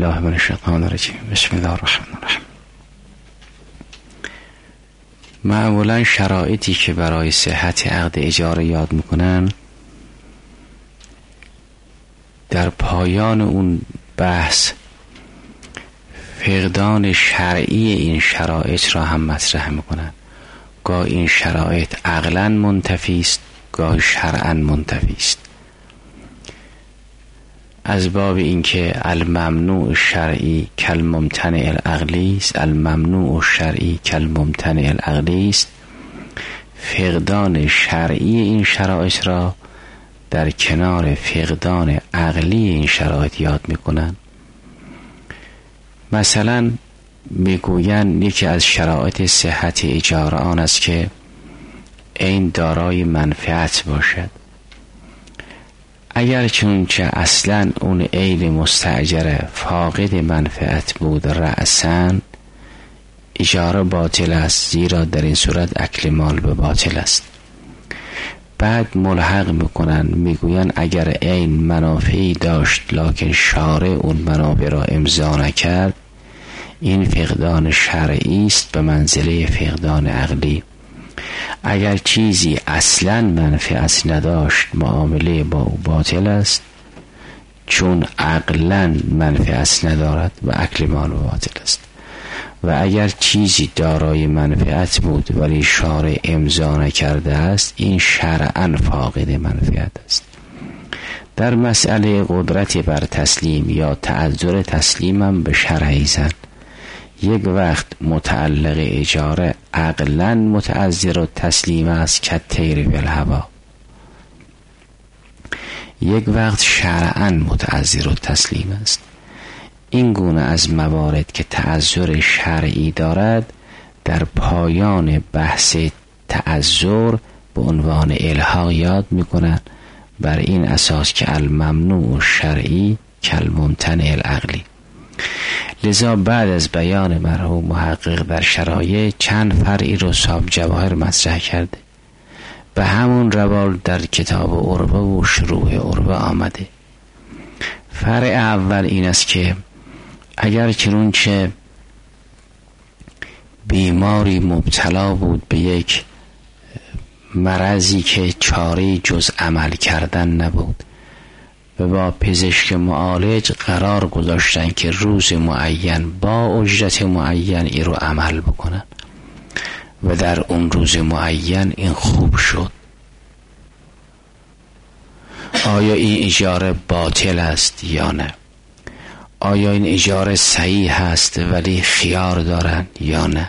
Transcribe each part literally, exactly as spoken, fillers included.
بالله من الشیطان الرجیم. بسم الله الرحمن الرحیم. معمولا شرایطی که برای صحت عقد اجاره یاد میکنن در پایان اون بحث فقدان شرعی این شرایط را هم مطرح میکنن. گاه این شرایط عقلاً منتفی است، گاه شرعاً منتفی است، از باب اینکه الممنوع الشرعی کالممتنع العقلی است، الممنوع الشرعی کالممتنع العقلی است. فقدان شرعی این شرایط را در کنار فقدان عقلی این شرایط یاد میکنن. مثلا میگوین یکی از شرایط صحت اجاره آن است که عین دارای منفعت باشد. اگر چونچه اصلا اون عین مستاجره فاقد منفعت بود رأساً، اجاره باطل است، زیرا در این صورت اکل مال به باطل است. بعد ملحق میکنن میگوین اگر عین منافعی داشت لکن شارع اون منافع را امضا نکرد، این فقدان شرعی است به منزله فقدان عقلی. اگر چیزی اصلا منفعت نداشت معامله با او باطل است، چون عقلا منفعت ندارد و اکل مال باطل است. و اگر چیزی دارای منفعت بود ولی شارع امضا نکرده است، این شرعاً فاقد منفعت است. در مسئله قدرت بر تسلیم یا تعذر تسلیم هم به شرعی زن. یک وقت متعلق اجاره عقلاً متعذر و تسلیم است که تیر فی الهوا، یک وقت شرعاً متعذر و تسلیم است. این گونه از موارد که تعذر شرعی دارد در پایان بحث تعذر به عنوان الحاق یاد میکنند، بر این اساس که الممنوع شرعی کالممتنع العقلی. لذا بعد از بیان مرحوم محقق در شرایط چند فرعی رو صاحب جواهر مطرح کرده. به همون روال در کتاب عروه و شروح عروه آمده. فرع اول این است که اگر چنانچه بیماری مبتلا بود به یک مرضی که چاره جز عمل کردن نبود و با پزشک معالج قرار گذاشتن که روز معین با اجرت معین این رو عمل بکنن و در اون روز معین این خوب شد، آیا این اجاره باطل است یا نه؟ آیا این اجاره صحیح هست ولی خیار دارن یا نه؟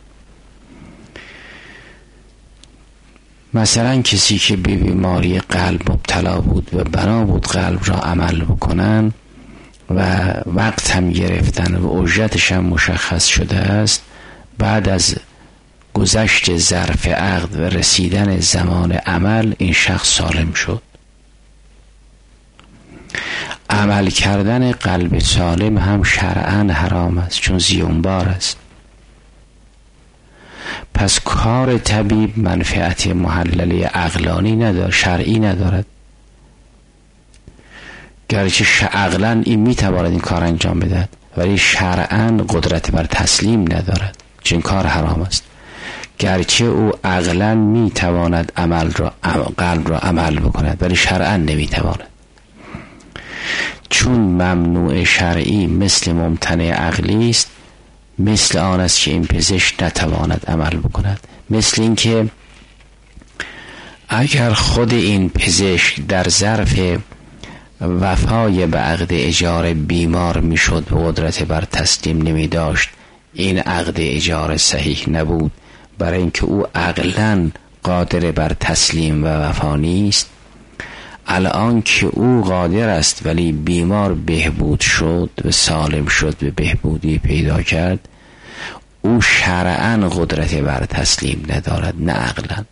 مثلا کسی که به بیماری قلب مبتلا بود و بنا بود قلب را عمل بکنن و وقت هم گرفتن و اجرتش هم مشخص شده است، بعد از گذشت ظرف عقد و رسیدن زمان عمل این شخص سالم شد. عمل کردن قلب سالم هم شرعاً حرام است، چون زیانبار است. پس کار طبیب منفعت محلله عقلانی ندارد، شرعی ندارد، گرچه عقلاً این میتواند این کار انجام بدهد ولی شرعاً قدرت بر تسلیم ندارد، چون کار حرام است. گرچه او عقلاً میتواند عمل را قلب را عمل بکند ولی شرعاً نمیتواند، چون ممنوع شرعی مثل ممتنع عقلی است. مثل آن است که این پزشک نتواند عمل بکند. مثل این که اگر خود این پزشک در ظرف وفای به عقد اجاره بیمار میشد و قدرت بر تسلیم نمی داشت، این عقد اجاره صحیح نبود، برای اینکه او عقلاً قادر بر تسلیم و وفا نیست. الان که او قادر است ولی بیمار بهبود شد و سالم شد و بهبودی پیدا کرد، او شرعاً قدرت بر تسلیم ندارد، نه عقلاً.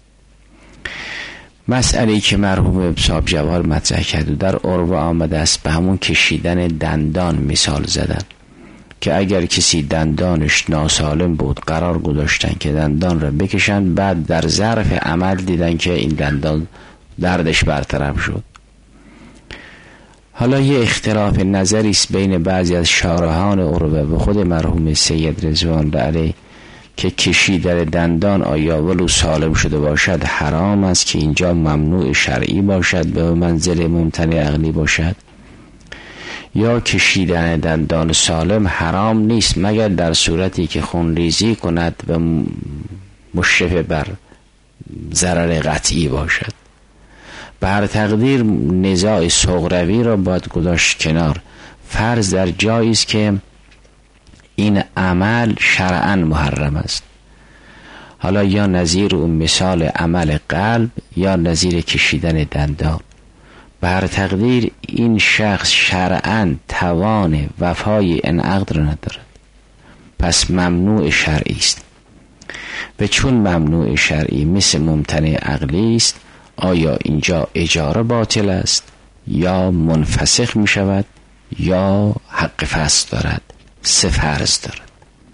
مسئله که مرحوم صاحب جواهر مطرح کرد و در عروه آمده است به همون کشیدن دندان مثال زدن، که اگر کسی دندانش ناسالم بود قرار گذاشتن که دندان را بکشن، بعد در ظرف عمل دیدن که این دندان دردش برطرف شد. حالا یه اختلاف نظری است بین بعضی از شارحان عروه و خود مرحوم سید رضوان علیه که کشیدن دندان آیا ولو سالم شده باشد حرام است که اینجا ممنوع شرعی باشد به منزل ممتنع عقلی باشد، یا کشیدن دندان سالم حرام نیست مگر در صورتی که خونریزی کند و مشرف بر ضرر قطعی باشد. بر تقدیر نزاع صغروی را باید گذاشت کنار. فرض در جایی است که این عمل شرعاً محرم است، حالا یا نظیر اون مثال عمل قلب یا نظیر کشیدن دندان. بر تقدیر این شخص شرعاً توان وفای این عقد را ندارد، پس ممنوع شرعی است. و چون ممنوع شرعی مثل ممتنع عقلی است، آیا اینجا اجاره باطل است یا منفسخ می شود یا حق فسخ دارد؟ سه فرض دارد.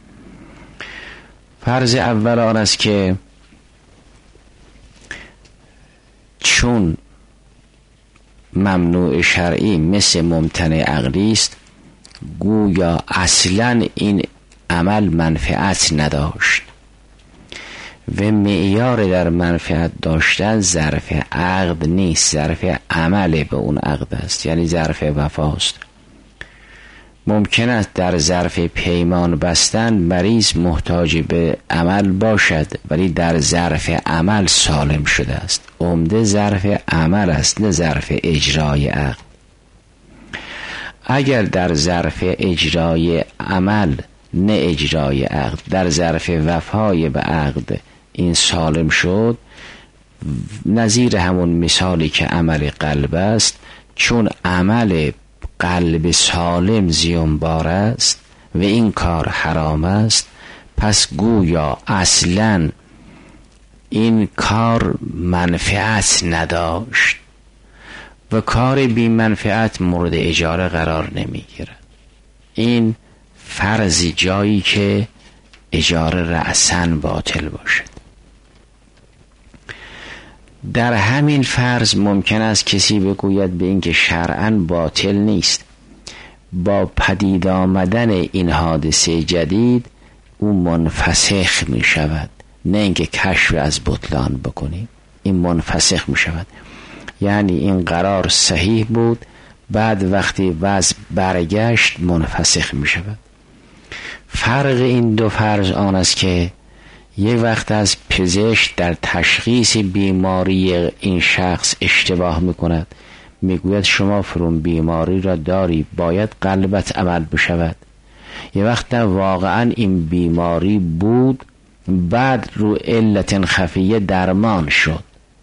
فرض اول آن است که چون ممنوع شرعی مثل ممتنع عقلی است، گویا اصلا این عمل منفعت نداشت و معیار در منفعت داشتن ظرف عقد نیست، ظرف عمل به اون عقد است، یعنی ظرف وفاست. ممکن است در ظرف پیمان بستن مریض محتاج به عمل باشد ولی در ظرف عمل سالم شده است. عمده ظرف عمل است نه ظرف اجرای عقد. اگر در ظرف اجرای عمل نه اجرای عقد، در ظرف وفای به عقد این سالم شد، نظیر همون مثالی که عمل قلب است، چون عمل قلب سالم زیانبار است و این کار حرام است، پس گویا اصلا این کار منفعت نداشت و کار بی منفعت مورد اجاره قرار نمی گیرد. این فرضی جایی که اجاره رأساً باطل باشد. در همین فرض ممکن است کسی بگوید به این که شرعاً باطل نیست، با پدید آمدن این حادثه جدید او منفسخ می شود، نه اینکه کشف از بطلان بکنیم، این منفسخ می شود. یعنی این قرار صحیح بود، بعد وقتی وضع برگشت منفسخ می شود. فرق این دو فرض آن است که یک وقت از پزشک در تشخیص بیماری این شخص اشتباه میکند، میگوید شما فرون بیماری را داری، باید قلبت عمل بشود. یک وقت در واقعا این بیماری بود، بعد رو علت خفیه درمان شد.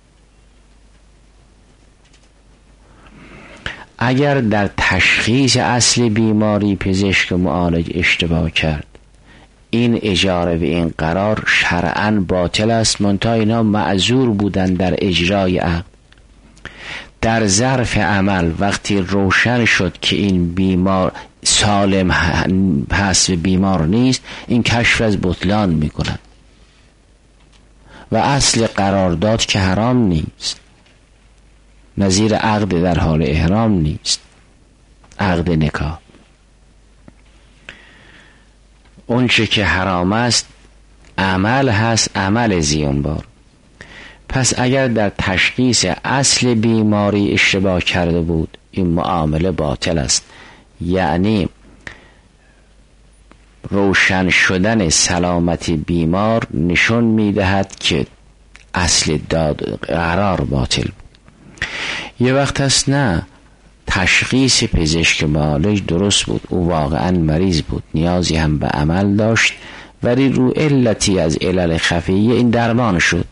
اگر در تشخیص اصل بیماری پزشک معالج اشتباه کرد، این اجاره و این قرار شرعاً باطل است، منتها اینا معذور بودن در اجرای عقد. در ظرف عمل وقتی روشن شد که این بیمار سالم هست و بیمار نیست، این کشف از بطلان میکنن و اصل قرارداد که حرام نیست، نظیر عقد در حال احرام نیست، عقد نکاح. اون چه که حرام است عمل هست، عمل زیانبار. پس اگر در تشخیص اصل بیماری اشتباه کرده بود، این معامله باطل است. یعنی روشن شدن سلامتی بیمار نشون میدهد که اصل داد قرار باطل بود. یه وقت هست نه، تشخیص پزشک معالج درست بود، او واقعا مریض بود، نیازی هم به عمل داشت، ولی رو علتی از علل خفیه این درمان شد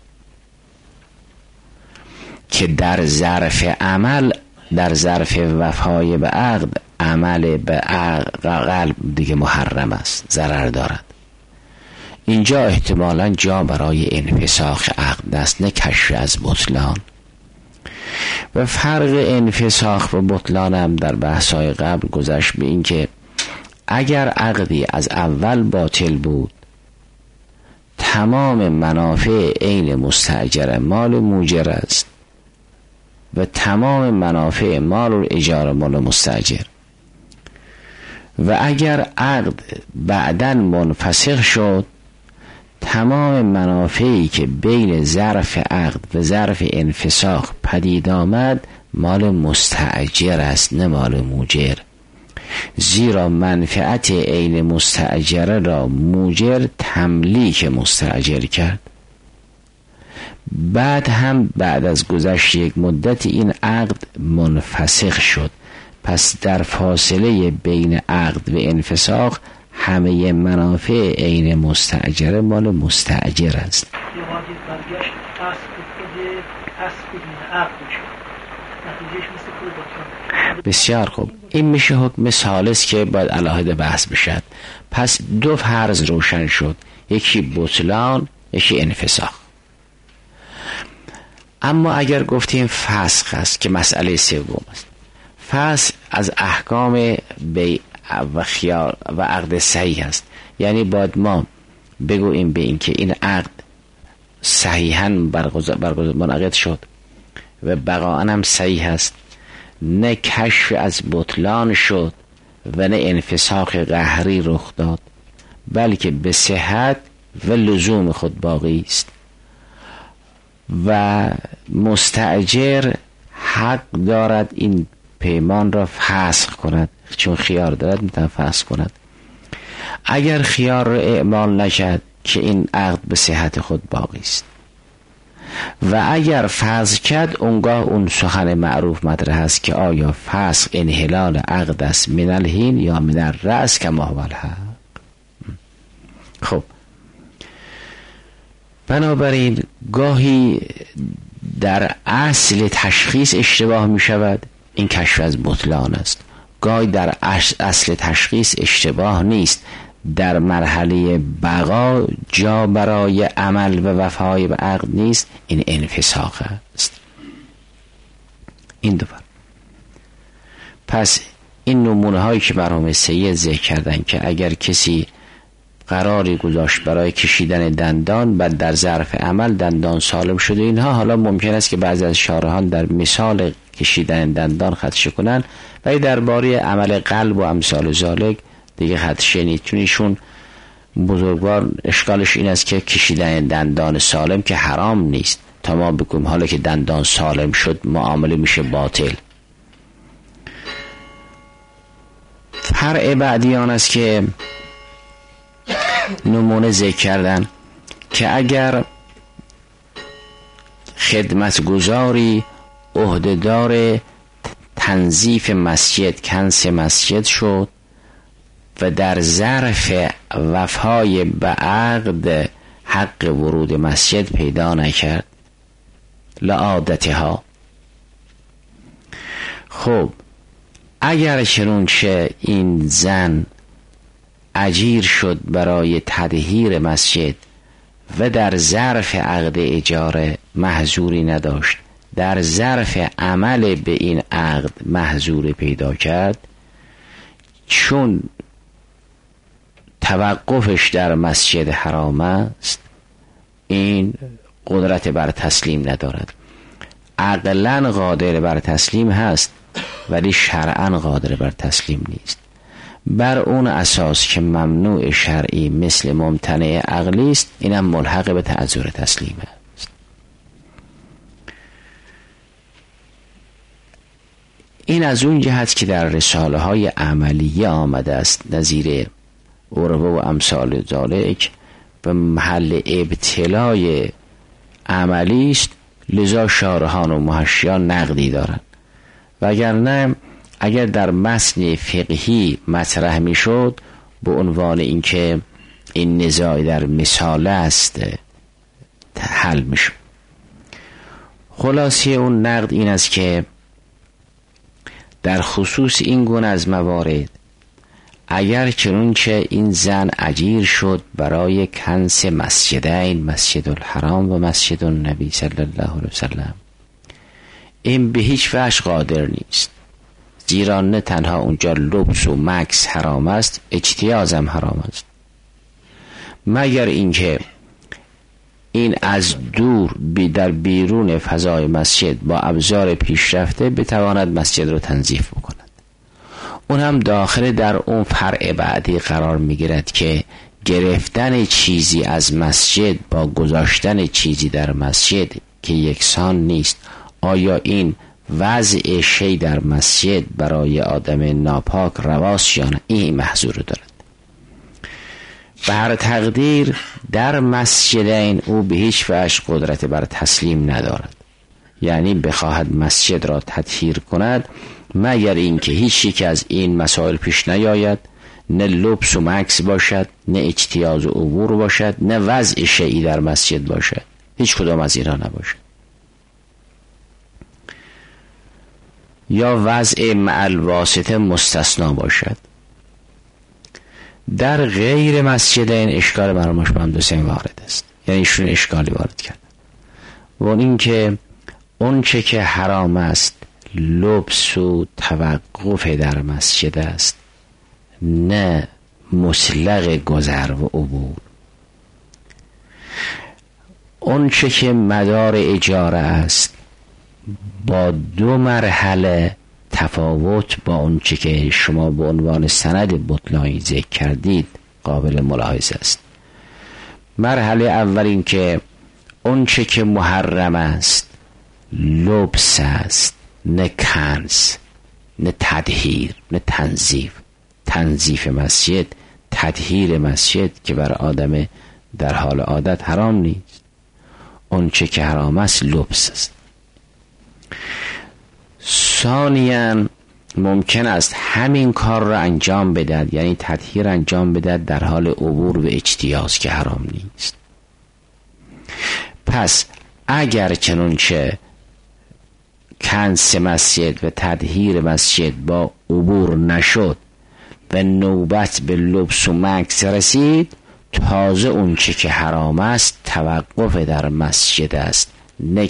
که در ظرف عمل، در ظرف وفای به عقد، عمل به قلب دیگه محرم است، ضرر دارد. اینجا احتمالاً جا برای انفساخ عقد است، نه کشف از بطلان. و فرق انفساخ و بطلان هم در بحث‌های قبل گذشت به این که اگر عقدی از اول باطل بود، تمام منافع عین مستأجر مال موجر است، و تمام منافع مال الاجاره مال مستاجر. و اگر عقد بعداً منفسخ شد، تمام منافعی که بین ظرف عقد و ظرف انفساخ پدید آمد مال مستاجر است، نه مال موجر. زیرا منفعت عین مستاجر را موجر تملیک مستاجر کرد. بعد هم بعد از گذشت یک مدت این عقد منفسخ شد، پس در فاصله بین عقد و انفساخ همه منافع عین مستاجر مال مستاجر است. بسیار خوب، این میشه حکم ثالث که باید علاهده بحث بشد. پس دو فرض روشن شد، یکی بطلان، یکی انفساخ. اما اگر گفتیم فسخ است که مسئله سوم است، فسخ از احکام بیع و خیار و عقد صحیح است. یعنی باید ما بگوییم به این که این عقد صحیحاً برگزار برگزار منعقد شد و بقاءً هم صحیح است، نه کشف از بطلان شد و نه انفساخ قهری رخ داد، بلکه به صحت و لزوم خود باقی است و مستاجر حق دارد این پیمان را فسخ کند، چون خیار دارد میتونه فسخ کند. اگر خیار را اعمال نکرد که این عقد به صحت خود باقی است، و اگر فسخ کرد اونگاه اون سخن معروف مطرح است که آیا فسخ انحلال عقد است من الحین یا من الرأس کما هو الحق. خب بنابراین گاهی در اصل تشخیص اشتباه می شود، این کشف از بطلان است. گاهی در اصل تشخیص اشتباه نیست، در مرحله بقا جا برای عمل و وفای به عقد نیست، این انفساخ است. این دو فرق. پس این نمونه هایی که مرحوم سید ذکر کردن که اگر کسی قراری گذاشت برای کشیدن دندان، بعد در ظرف عمل دندان سالم شده، اینها حالا ممکن است که بعضی از شارحان در مثال کشیدن دندان خدشه کنن، ولی درباره عمل قلب و امثال ذالک دیگه خدشه نیست، چون ایشون بزرگوار اشکالش این است که کشیدن دندان سالم که حرام نیست، تا ما بگیم حالا که دندان سالم شد معامله میشه باطل. فرع بعدی آن است که نمونه ذکر کردن که اگر خدمتگزاری عهدهدار تنظیف مسجد کنس مسجد شد و در ظرف وفای به عقد حق ورود مسجد پیدا نکرد لعادتها. خب اگر چنانچه این زن اجیر شد برای تطهیر مسجد و در ظرف عقد اجاره محظوری نداشت، در ظرف عمل به این عقد محظور پیدا کرد، چون توقفش در مسجد حرام است، این قدرت بر تسلیم ندارد. عقلاً قادر بر تسلیم هست ولی شرعاً قادر بر تسلیم نیست. بر اون اساس که ممنوع شرعی مثل ممتنع عقلی است، اینم ملحق به تعذر تسلیم است. این از اون جهت که در رساله های عملیه آمده است، نظیر عربه و امثال ذالک، به محل ابتلای عملی است، لذا شارحان و محشیان نقدی دارند. وگرنه اگر در متن فقهی مطرح می شد به عنوان اینکه این نزاع در مثال است حل می شد. خلاصه اون نقد این است که در خصوص این گونه از موارد، اگر چنانچه این زن اجیر شد برای کنس مسجدین، مسجد الحرام و مسجد النبی صلی الله علیه وسلم، این به هیچ وجه قادر نیست، زیرا نه تنها اونجا لبس و مکس حرام است، اجتیاز هم حرام است، مگر اینکه این از دور بی در بیرون فضای مسجد با ابزار پیشرفته بتواند مسجد رو تنظیف بکند. اون هم داخل در اون فرع بعدی قرار میگیرد که گرفتن چیزی از مسجد با گذاشتن چیزی در مسجد که یکسان نیست، آیا این وضع شی در مسجد برای آدم ناپاک رواست یا نه، این محظور دارد. به هر تقدیر در مسجدین او به هیچ وجه قدرت بر تسلیم ندارد، یعنی بخواهد مسجد را تطهیر کند مگر اینکه هیچ یک از این مسائل پیش نیاید، نه لبس و مکس باشد، نه اجتیاز و عبور باشد، نه وضع شیئی در مسجد باشد، هیچ کدام از اینا نباشد، یا وضع معل واسطه مستثنا باشد. در غیر مسجد این اشکال برامش مهندسین وارد است، یعنی ایشون اشکالی وارد کرد و این که اون چه که حرام است لبس و توقف در مسجد است، نه مسلق گذر و عبور. اون چه که مدار اجاره است با دو مرحله تفاوت با اون چه که شما به عنوان سند بطلانی ذکر کردید قابل ملاحظه است. مرحله اول این که اون چه که محرم است لبس است، نه کنز، نه تطهیر، نه تنظیف. تنظیف مسجد، تطهیر مسجد که بر آدم در حال عادت حرام نیست. اون چه که حرام است لبس است. ثانیاً ممکن است همین کار را انجام بدهد، یعنی تطهیر انجام بدهد در حال عبور و اجتیاز که حرام نیست. پس اگر چنانچه کنس مسجد و تطهیر مسجد با عبور نشد و نوبت به لبس و مکس رسید، تازه اون چه که حرام است توقف در مسجد است، نه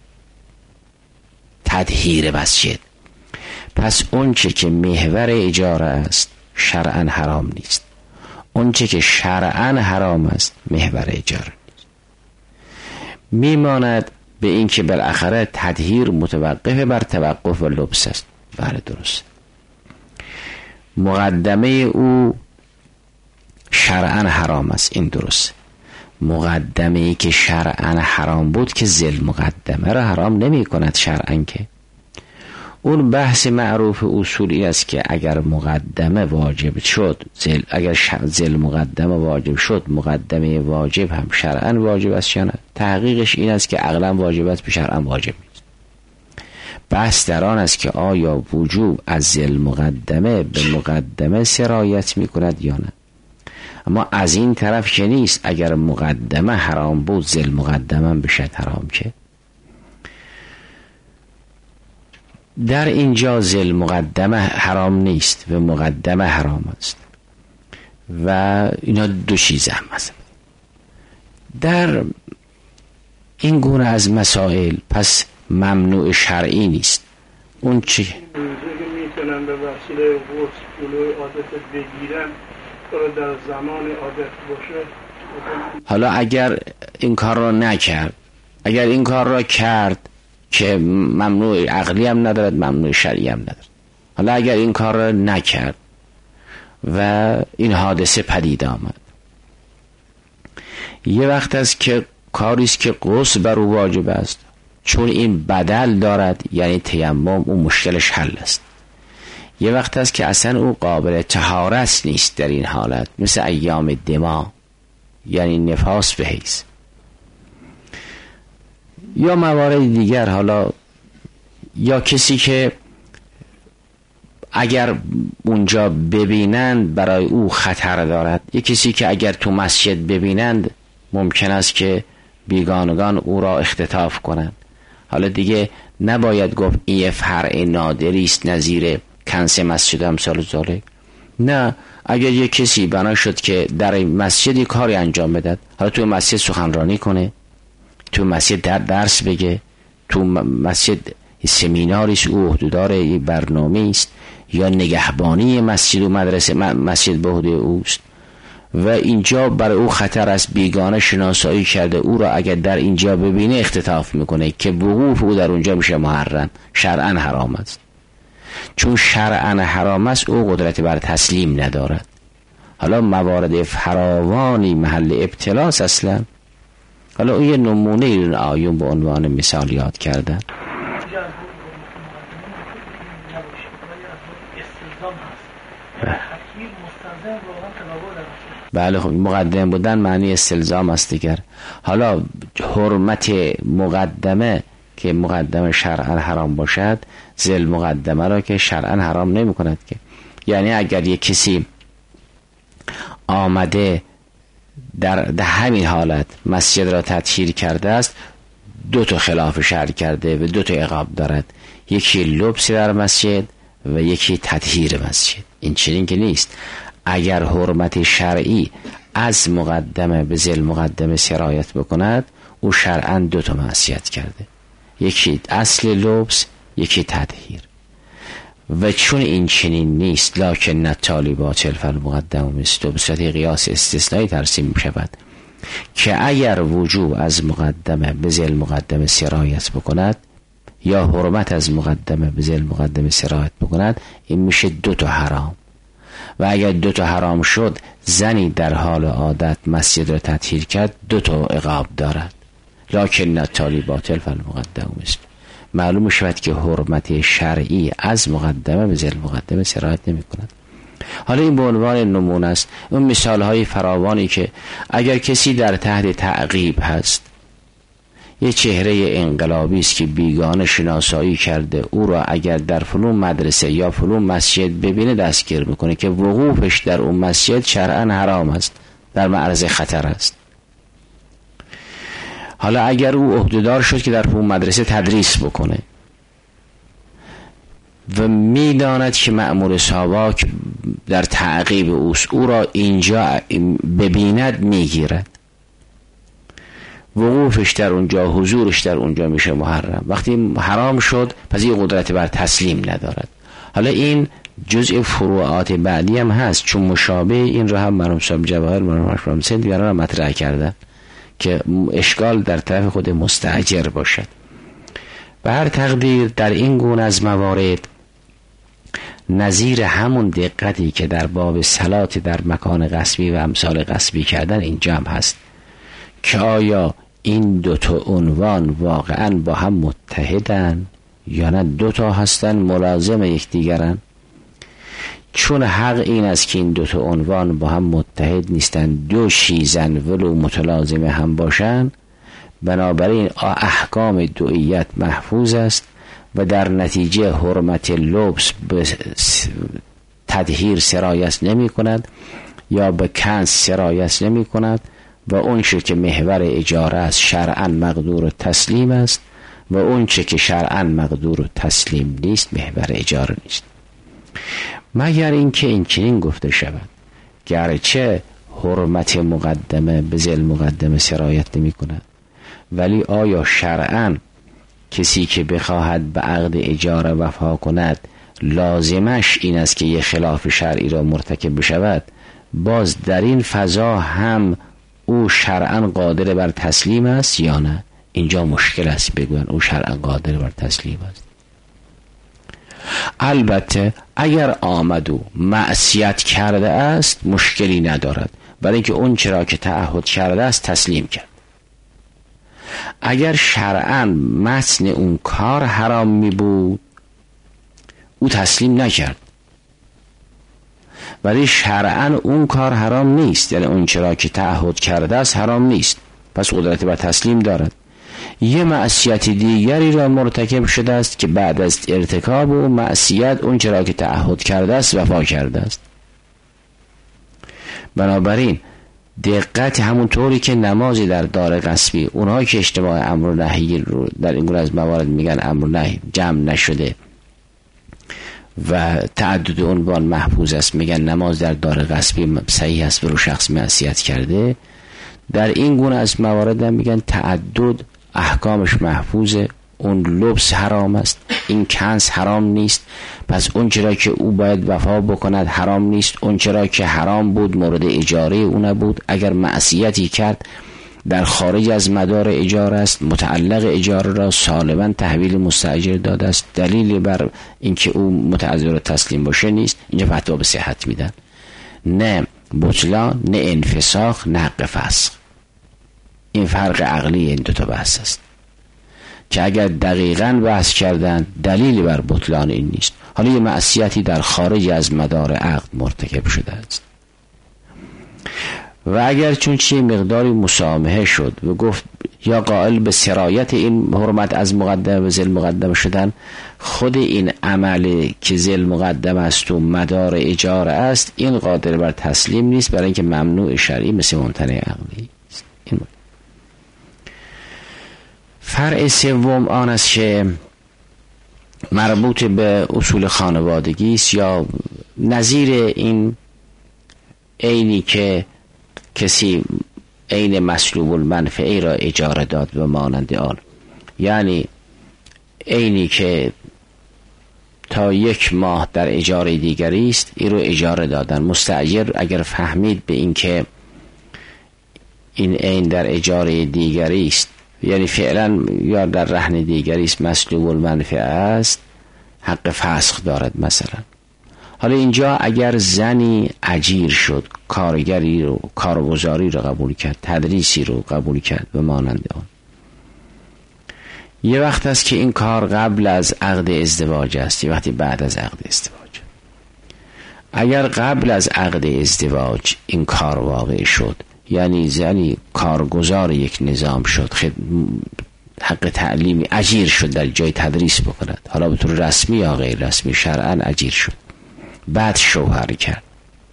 تطهیر مسجد. پس اون چه که محور اجاره است شرعاً حرام نیست، اون چه که شرعاً حرام است محور اجاره نیست. میماند به این که بالاخره تطهیر متوقف بر توقف و لبس است. بله درست، مقدمه او شرعاً حرام است، این درست. مقدمه ای که شرعاً حرام بود که زل مقدمه را حرام نمی کند شرعاً. که اون بحث معروف اصولی است که اگر مقدمه واجب شد زل، اگر زل مقدمه واجب شد مقدمه واجب هم شرعاً واجب است یا نه. تحقیقش این است که عقلاً واجب است به شرعاً واجب نیست. بحث در آن است که آیا وجوب از زل مقدمه به مقدمه سرایت می کند یا نه. اما از این طرف که نیست، اگر مقدمه حرام بود زل مقدمه بشد حرام. که در اینجا زل مقدمه حرام نیست و مقدمه حرام است و اینا دو چیز هم است. در این گونه از مسائل پس ممنوع شرعی نیست. اون چی میتونن به وسیله غسل جلوی عادت بگیرن در زمان عادت باشه. حالا اگر این کار را نکرد، اگر این کار را کرد که ممنوع عقلی هم ندارد ممنوع شرعی هم ندارد، حالا اگر این کار را نکرد و این حادثه پدید آمد، یه وقت است که کاری است که غسل بر او واجب است، چون این بدل دارد یعنی تیمم، اون مشکلش حل است. یه وقت است که اصلا او قابل طهارت نیست در این حالت، مثل ایام دما یعنی نفاس به حیض یا موارد دیگر. حالا یا کسی که اگر اونجا ببینند برای او خطر دارد، یا کسی که اگر تو مسجد ببینند ممکن است که بیگانگان او را اختطاف کنند. حالا دیگه نباید گفت این فرع نادری است نظیر کنس مسجد امثال ذالک. نه، اگر یک کسی بنا شد که در مسجدی کاری انجام بدهد، حالا تو مسجد سخنرانی کنه، تو مسجد در درس بگه، تو مسجد سمیناری است او عهده‌دار یک برنامه است، یا نگهبانی مسجد و مدرسه مسجد به عهده اوست و اینجا برای او خطر است، بیگانه شناسایی کرده، او را اگر در اینجا ببینه اختطاف میکنه که وقوف او در اونجا میشه محرم، شرعاً حرام است. چون شرعاً حرام است او قدرت بر تسلیم ندارد. حالا موارد فراوانی محل ابتلاس اصلا. حالا اون یه نمونه این آیون به عنوان مثال یاد کردن. بله خب مقدم بودن معنی استلزام است دیگر. حالا حرمت مقدمه که مقدمه شرعاً حرام باشد، ذل مقدمه را که شرعاً حرام نمی کند که. یعنی اگر یک کسی آمده در, در همین حالت مسجد را تطهیر کرده است، دو تا خلاف شرع کرده و دو تا عقاب دارد، یکی لبس در مسجد و یکی تطهیر مسجد. این چنین که نیست. اگر حرمت شرعی از مقدمه به ذل مقدمه سرایت بکند، او شرعاً دو تا معصیت کرده، یکی اصل لبس یکی تطهیر. و چون این چنین نیست، لکن نتالی باطل فالمقدم مثل، به صورت قیاس استثنایی ترسیم می شود که اگر وجوب از مقدمه به ذل مقدمه سرایت بکند یا حرمت از مقدمه به ذل مقدمه سرایت بکند، این میشه دو تا حرام. و اگر دو تا حرام شد، زنی در حال عادت مسجد را تطهیر کرد، دو تا عقاب دارد. لکن نتالی باطل فالمقدم مثل، معلوم شود که حرمت شرعی از مقدمه به ذل مقدمه سرایت نمی کند. حالا این به عنوان نمونه است. اون مثال های فراوانی که اگر کسی در تحت تعقیب هست، یه چهره انقلابی است که بیگانه شناسایی کرده، او را اگر در فلان مدرسه یا فلان مسجد ببینه دستگیر میکنه که وقوفش در اون مسجد شرعاً حرام است، در معرض خطر است. حالا اگر او عهدهدار شد که در اون مدرسه تدریس بکنه و میداند که مأمور ساواک در تعقیب اوست، او را اینجا ببیند میگیرد، وقوفش در اونجا، حضورش در اونجا میشه محرم. وقتی حرام شد پس این قدرت بر تسلیم ندارد. حالا این جزء فروعات بعدی هم هست، چون مشابه این رو هم مرحوم صاحب جواهر مرحوم اشرف سید دیگران هم مطرح کردن که اشکال در طرف خود مستاجر باشد. به هر تقدیر در این گونه از موارد نظیر همون دقتی که در باب صلات در مکان غصبی و امثال غصبی کردن اینجا هم هست که آیا این دو تا عنوان واقعا با هم متحدن یا نه دو تا هستن ملازم یکدیگرن. چون حق این است که این دو تا عنوان با هم متحد نیستن، دو شیزن ولو متلازم هم باشن، بنابراین احکام دوئیت محفوظ است و در نتیجه حرمت لبس به تطهیر سرایت نمی کند یا به کنز سرایت نمی کند و اون چه که محور اجاره است شرعاً مقدور و تسلیم است و اون چه که شرعاً مقدور و تسلیم نیست محور اجاره نیست، مگر اینکه این چنین گفته شود گرچه حرمت مقدمه به ذل مقدمه سرایت نمی کند، ولی آیا شرعاً کسی که بخواهد به عقد اجاره وفا کند لازمش این است که یه خلاف شرعی را مرتکب بشود؟ باز در این فضا هم او شرعاً قادر بر تسلیم است یا نه؟ اینجا مشکل است بگوین او شرعاً قادر بر تسلیم است. البته اگر آمد و معصیت کرده است مشکلی ندارد، برای اینکه اون چرا که تعهد کرده است تسلیم کرد. اگر شرعاً متن اون کار حرام می بود او تسلیم نکرد، ولی شرعاً اون کار حرام نیست، یعنی اون چرا که تعهد کرده است حرام نیست، پس قدرت بر تسلیم دارد. یه معصیت دیگری را مرتکب شده است که بعد از ارتکاب و معصیت اون چرا که تعهد کرده است وفا کرده است. بنابراین دقت همونطوری که نمازی در دار غصبی، اونهایی که اجتماع امر و نهی رو در این گونه از موارد میگن امر و نهی جمع نشده و تعدد عنوان محفوظ است، میگن نماز در دار غصبی صحیح است و رو شخص معصیت کرده. در این گونه از موارد هم میگن تعدد احکامش محفوظه، اون لبس حرام است، این کنز حرام نیست، پس اون چرا که او باید وفا بکند حرام نیست، اون چرا که حرام بود مورد اجاره او نبود. اگر معصیتی کرد در خارج از مدار اجاره است، متعلق اجاره را سالما تحویل مستاجر داده است، دلیلی بر اینکه او متعذر تسلیم باشه نیست. اینجا فتوا به صحت میدن، نه بطلان، نه انفساخ، نه حق فسخ. این فرق عقلی این دوتا بحث است که اگر دقیقاً بحث کردن دلیلی بر بطلان این نیست. حالا یه معصیتی در خارج از مدار عقد مرتکب شده است و اگر چون چی مقداری مسامحه شد و گفت یا قائل به سرایت این حرمت از مقدمه به ذیل مقدمه شدن، خود این عملی که ذیل مقدمه است و مدار اجاره است این قادر بر تسلیم نیست، برای اینکه ممنوع شرعی مثل ممتنع عقلی است. این بود. فرع سوم آن است که مربوط به اصول خانوادگی است، یا نظیر این عینی که کسی عین مسلوب المنفعه را اجاره داد و مانند آن، یعنی عینی که تا یک ماه در اجاره دیگری است این رو اجاره دادن. مستاجر اگر فهمید به این که این عین در اجاره دیگری است، یعنی فعلا یا در رهن دیگری است، مسلوب المنفعه است، حق فسخ دارد. مثلا حالا اینجا اگر زنی اجیر شد، کارگری رو، کارگزاری رو قبول کرد، تدریسی رو قبول کرد و مانند آن، یه وقت است که این کار قبل از عقد ازدواج است، یه وقتی بعد از عقد ازدواج. اگر قبل از عقد ازدواج این کار واقع شد، یعنی زنی کارگزار یک نظام شد، خد... حق تعلیمی اجیر شد در جای تدریس بکند، حالا به طور رسمی یا غیر رسمی شرعاً اجیر شد، بعد شوهر کرد.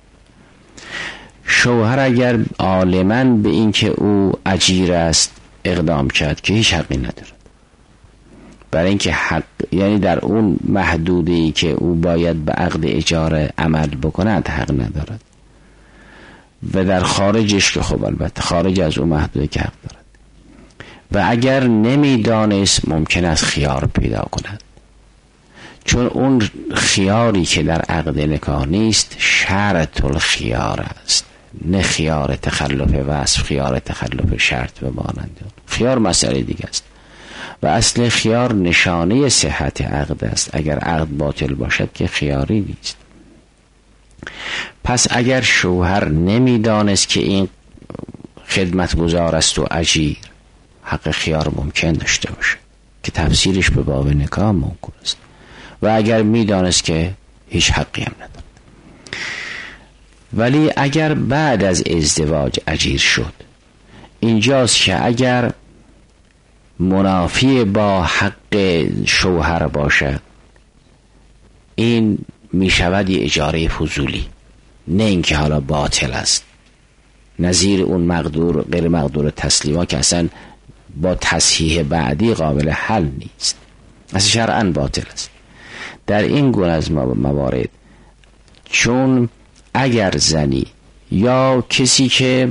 شوهر اگر عالماً به این که او اجیر است اقدام کرد که هیچ حقی ندارد، برای اینکه حق، یعنی در اون محدودی که او باید به عقد اجاره عمل بکند حق ندارد، و در خارجش که خب البته خارج از اون محدودی که حق دارد. و اگر نمیدانست ممکن است خیار پیدا کند، چون اون خیاری که در عقد نکاح نیست شرط الخیار است، نه خیار تخلف وصف، خیار تخلف شرط و مانند اون. خیار مسئله دیگه است و اصل خیار نشانه صحت عقد است. اگر عقد باطل باشد که خیاری نیست. پس اگر شوهر نمیدانست که این خدمتگزار است و اجیر، حق خیار ممکن داشته باشه که تفسیرش به باب نکاح ممکن است، و اگر میدانست که هیچ حقی هم ندارد. ولی اگر بعد از ازدواج اجیر شد، اینجاست که اگر منافی با حق شوهر باشد این میشود یه اجاره فضولی، نه اینکه حالا باطل است، نظیر اون مقدور غیر مقدور تسلیما که اصلا با تصحیح بعدی قابل حل نیست، اصلا شرعاً باطل است. در این گونه از موارد، چون اگر زنی یا کسی که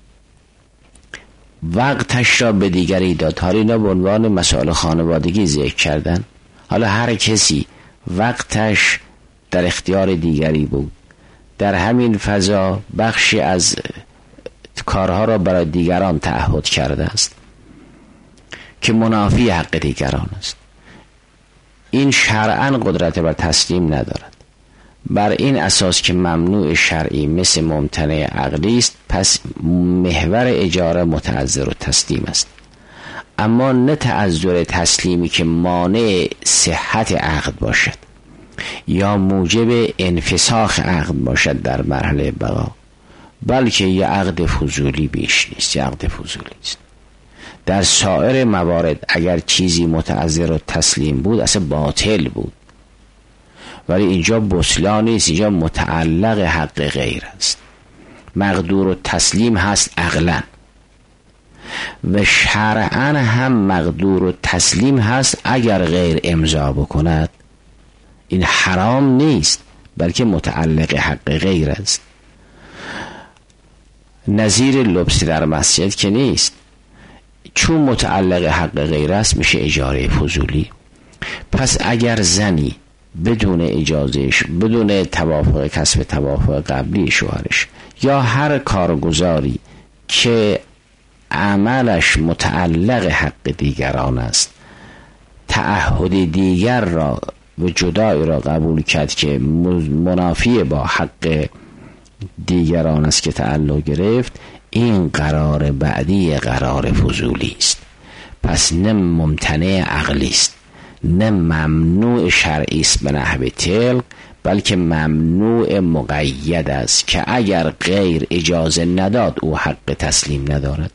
وقتش را به دیگری داد، حالا اینا به عنوان مسائل خانوادگی ذکر کردن، حالا هر کسی وقتش در اختیار دیگری بود، در همین فضا بخشی از کارها را برای دیگران تعهد کرده است که منافی حق دیگران است، این شرعاً قدرت بر تسلیم ندارد. بر این اساس که ممنوع شرعی مثل ممتنع عقلی است، پس محور اجاره متعذر و تسلیم است، اما نه تعذر تسلیمی که مانع صحت عقد باشد یا موجب انفساخ عقد باشد در مرحله بقا، بلکه یه عقد فضولی بیش نیست، یه عقد فضولی است. در سایر موارد اگر چیزی متعذر و تسلیم بود اصلا باطل بود، ولی اینجا بطلان نیست، اینجا متعلق حق غیر است، مقدور و تسلیم هست عقلا، و شرعاً هم مقدور و تسلیم هست اگر غیر امضا بکند این حرام نیست، بلکه متعلق حق غیر است. نظیر لبس در مسجد که نیست، چون متعلق حق غیر است میشه اجاره فضولی. پس اگر زنی بدون اجازهش، بدون توافق کسب توافق قبلی شوهرش، یا هر کارگزاری که عملش متعلق حق دیگران است تعهد دیگر را و جدایی را قبول کرد که منافی با حق دیگران است که تعلق گرفت، این قرار بعدی قرار فضولی است. پس نه ممتنع عقلی است، نه ممنوع شرعی است به نحو طلق، بلکه ممنوع مقید است که اگر غیر اجازه نداد او حق تسلیم ندارد.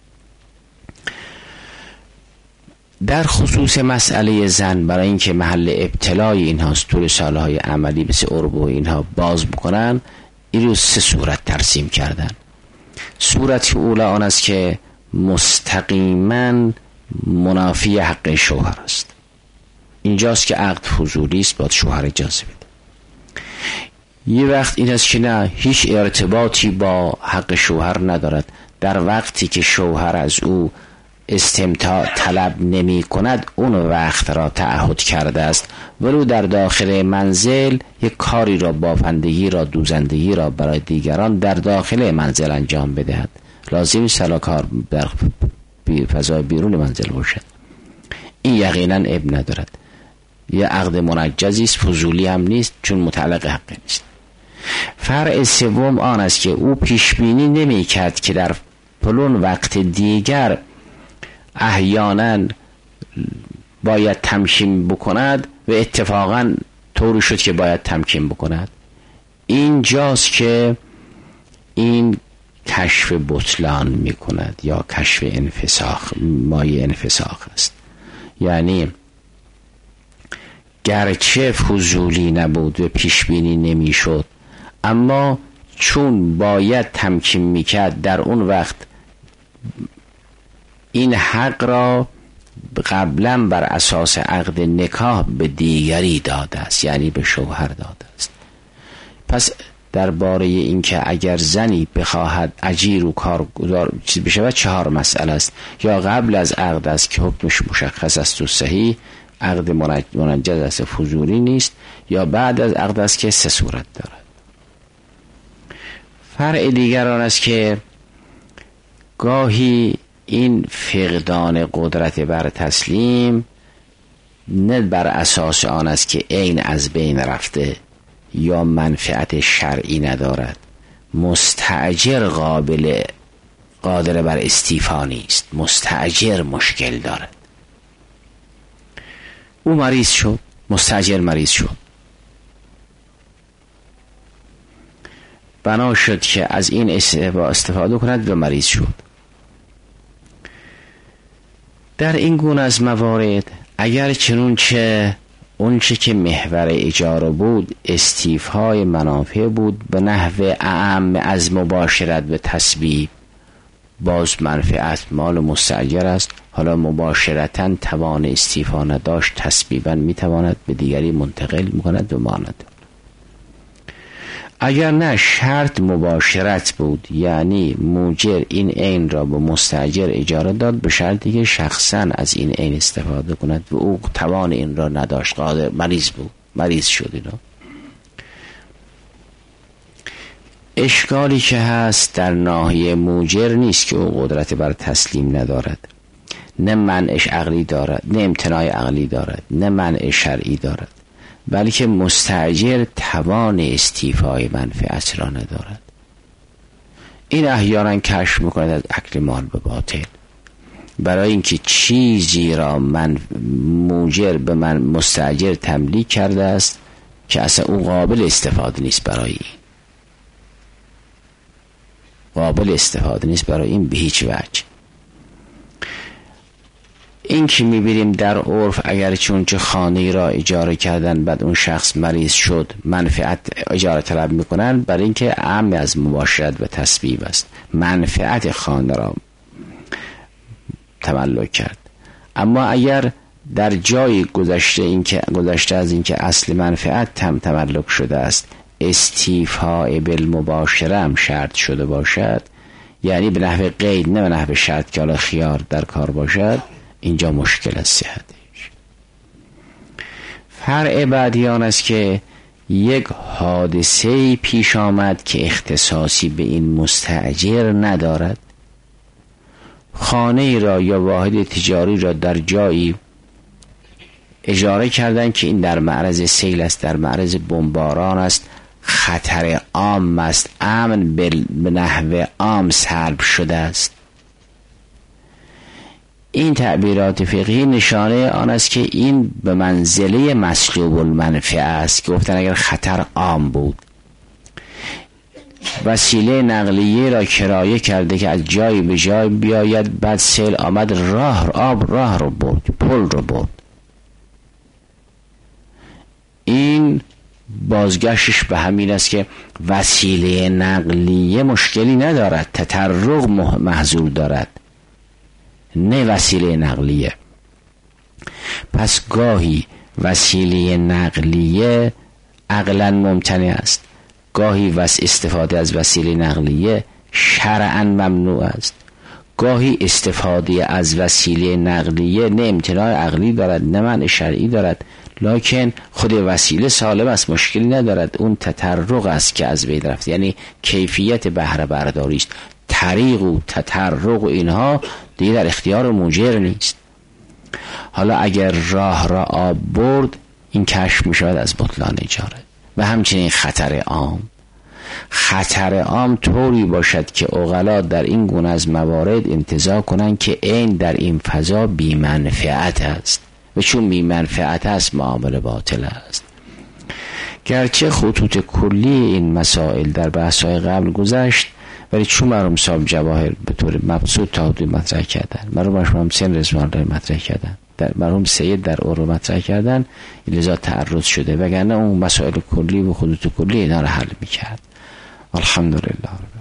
در خصوص مسئله زن، برای اینکه محل ابتلای اینهاست طول سالهای عملی مثل عربو اینها باز بکنن، این رو سه صورت ترسیم کردن. صورت اولی آن است که مستقیما منافی حق شوهر است. اینجاست که عقد فضولی است، باید شوهر اجازه بده. یه وقت این است که نه، هیچ ارتباطی با حق شوهر ندارد. در وقتی که شوهر از او استمتاع طلب نمی کند اون وقت را تعهد کرده است، ولو در داخل منزل یک کاری را، بافندگی را، دوزندگی را برای دیگران در داخل منزل انجام بدهد. لازم نیست حالا کار در فضای بیرون منزل باشد. این یقینا اب ندارد. یه عقد منجزی است، فضولی هم نیست، چون متعلق حق نیست. فرع سوم آن است که او پیش بینی نمی کرد که در فلان وقت دیگر احیانا باید تمکین بکند و اتفاقا طوری شد که باید تمکین بکند. اینجاست که این کشف بطلان می کند یا کشف انفساخ، مایه انفساخ است. یعنی گرچه فضولی نبود و پیش بینی نمی شد، اما چون باید تمکین می کرد در اون وقت این حق را قبلا بر اساس عقد نکاح به دیگری داده است، یعنی به شوهر داده است. پس درباره این که اگر زنی بخواهد اجیر و کارگزار چیز بشه، چهار مسئله است. یا قبل از عقد است که حکمش مشخص است و صحیح، عقد منجز است، فضولی نیست، یا بعد از عقد است که سه صورت دارد. فرع دیگر آن است که گاهی این فقدان قدرت بر تسلیم نه بر اساس آن است که عین از بین رفته یا منفعت شرعی ندارد، مستأجر قابل قادر بر استیفا نیست، مستأجر مشکل دارد. او مریض شد، مستأجر مریض شد، بنا شد که از این استفاده کند و مریض شد. در این گونه از موارد اگر چنونچه اونچه که محور اجاره بود استیفای منافع بود به نحو اعم از مباشرت به تسبیب، باز منفعت مال مستأجر است، حالا مباشرتاً توان استیفا نداشت، تسبیباً میتواند به دیگری منتقل میکند و ماند. اگر نه شرط مباشرت بود، یعنی موجر این عین را به مستأجر اجاره داد به شرطی که شخصاً از این عین استفاده کند و او توان این را نداشت، قادر مریض بود، مریض شد. اینا اشکالی که هست در ناحیه موجر نیست که او قدرت بر تسلیم ندارد، نه منعش عقلی دارد، نه امتناع عقلی دارد، نه منع شرعی دارد، بلکه مستأجر توان استیفای منفعت را ندارد. این احیانا کشف میکند از اکل مال به باطل، برای اینکه چیزی را من موجر به من مستأجر تملیک کرده است که اصلا او قابل استفاده نیست، برای این قابل استفاده نیست برای این به هیچ وجه. این که میبینیم در عرف اگر چون چه خانه را اجاره کردن بعد اون شخص مریض شد منفعت اجاره طلب میکنن، برای اینکه اعم از مباشرت و تسبیب است، منفعت خانه را تملک کرد. اما اگر در جای گذشته این که گذشته از این که اصل منفعت تم تملک شده است استیفاء بالمباشره هم شرط شده باشد، یعنی به نحو قید نه به نحو شرط که حالا خیار در کار باشد، اینجا مشکل از صحتش. فرع بعدی آن است که یک حادثه پیش آمد که اختصاصی به این مستأجر ندارد. خانه را یا واحد تجاری را در جایی اجاره کردن که این در معرض سیل است، در معرض بمباران است، خطر عام است، امن به نحو عام سلب شده است. این تعبیرات فقهی نشانه آن است که این به منزله مسلوب المنفعه است که گفتن اگر خطر عام بود. وسیله نقلیه را کرایه کرده که از جای به جای بیاید، بعد سیل آمد، راه آب راه رو برد، پل رو برد. این بازگشتش به همین است که وسیله نقلیه مشکلی ندارد، تطرق محضور دارد، نه وسیله نقلیه. پس گاهی وسیله نقلیه عقلا ممتنع است، گاهی وس استفاده از وسیله نقلیه شرعا ممنوع است. گاهی استفاده از وسیله نقلیه نه امتناع عقلی دارد نه منع شرعی دارد، لکن خود وسیله سالم است، مشکلی ندارد. اون تطرق است که از بین رفت، یعنی کیفیت بهره برداری است. طریق و تطرق و اینها دیگه در اختیار مجر نیست. حالا اگر راه را آب برد، این کشف می شود از بطلان اجاره. و همچنین خطر عام. خطر عام طوری باشد که عقلا در این گونه از موارد انتزاع کنند که این در این فضا بی منفعت است و چون بی منفعت است معامله باطل است. گرچه خطوط کلی این مسائل در بحث‌های قبل گذشت، ولی چون مرحوم صاحب جواهر به طور مبسوط تا حدودی مطرح کردن، مرحوم مرحوم حسین رضوان را مطرح کردن، در مرحوم سید در اور مطرح کردن، لذا تعرض شده، وگرنه اون مسائل کلی و خطوط کلی اینا را حل می‌کرد. الحمدلله.